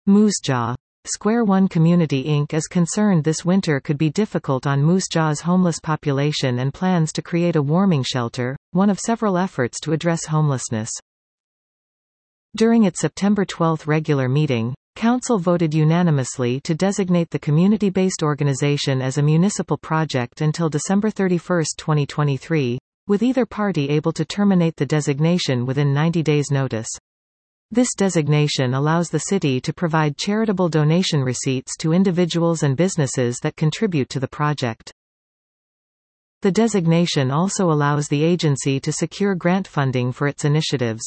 Moose Jaw. Square One Community Inc. is concerned this winter could be difficult on Moose Jaw's homeless population and plans to create a warming shelter, one of several efforts to address homelessness. During its September 12 regular meeting, Council voted unanimously to designate the community-based organization as a municipal project until December 31, 2023, with either party able to terminate the designation within 90 days' notice. This designation allows the city to provide charitable donation receipts to individuals and businesses that contribute to the project. The designation also allows the agency to secure grant funding for its initiatives.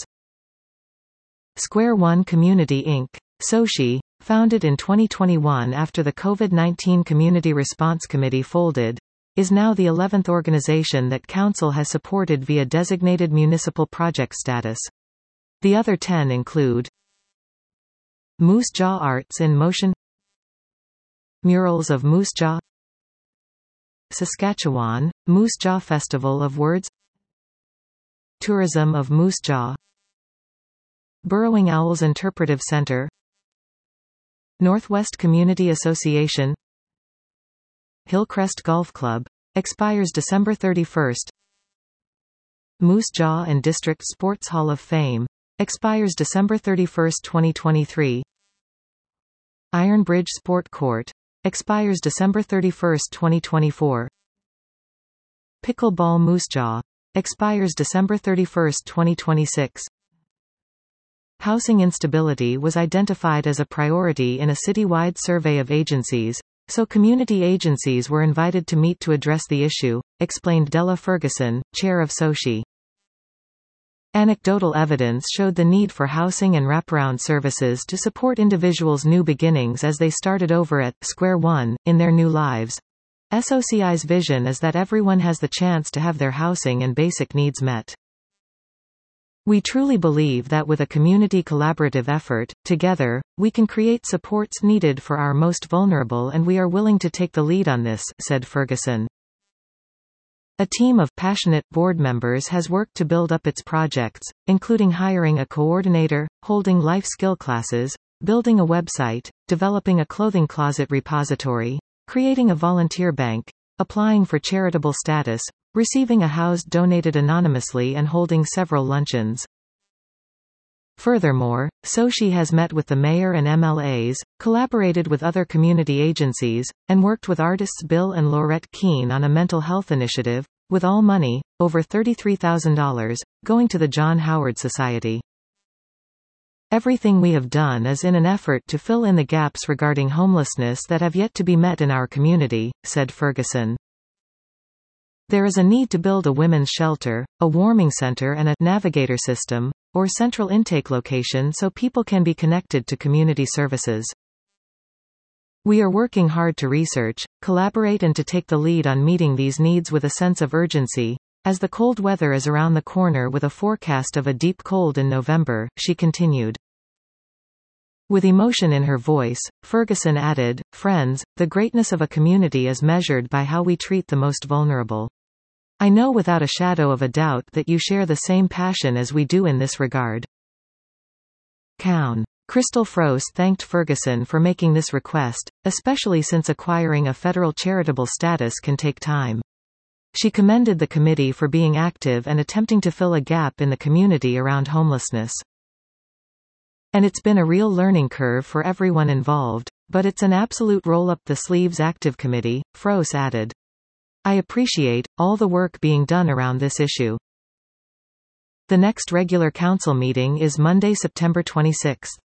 Square One Community Inc. SOCI, founded in 2021 after the COVID-19 Community Response Committee folded, is now the 11th organization that Council has supported via designated municipal project status. The other 10 include Moose Jaw Arts in Motion, Murals of Moose Jaw, Saskatchewan, Moose Jaw Festival of Words, Tourism of Moose Jaw, Burrowing Owls Interpretive Center, Northwest Community Association, Hillcrest Golf Club, expires December 31, Moose Jaw and District Sports Hall of Fame, expires December 31, 2023. Iron Bridge Sport Court, expires December 31, 2024. Pickleball Moose Jaw, expires December 31, 2026. Housing instability was identified as a priority in a citywide survey of agencies, so community agencies were invited to meet to address the issue, explained Della Ferguson, chair of SOCI. Anecdotal evidence showed the need for housing and wraparound services to support individuals' new beginnings as they started over at Square One in their new lives. SOCI's vision is that everyone has the chance to have their housing and basic needs met. We truly believe that with a community collaborative effort, together, we can create supports needed for our most vulnerable, and we are willing to take the lead on this, said Ferguson. A team of passionate board members has worked to build up its projects, including hiring a coordinator, holding life skill classes, building a website, developing a clothing closet repository, creating a volunteer bank, applying for charitable status, receiving a house donated anonymously, and holding several luncheons. Furthermore, SOCI has met with the mayor and MLAs, collaborated with other community agencies, and worked with artists Bill and Laurette Keane on a mental health initiative, with all money, over $33,000, going to the John Howard Society. Everything we have done is in an effort to fill in the gaps regarding homelessness that have yet to be met in our community, said Ferguson. There is a need to build a women's shelter, a warming center and a navigator system, or central intake location so people can be connected to community services. We are working hard to research, collaborate and to take the lead on meeting these needs with a sense of urgency, as the cold weather is around the corner with a forecast of a deep cold in November, she continued. With emotion in her voice, Ferguson added, "Friends, the greatness of a community is measured by how we treat the most vulnerable. I know without a shadow of a doubt that you share the same passion as we do in this regard." Cown. Crystal Frost thanked Ferguson for making this request, especially since acquiring a federal charitable status can take time. She commended the committee for being active and attempting to fill a gap in the community around homelessness. "And it's been a real learning curve for everyone involved, but it's an absolute roll-up-the-sleeves active committee," Frost added. "I appreciate all the work being done around this issue." The next regular council meeting is Monday, September 26.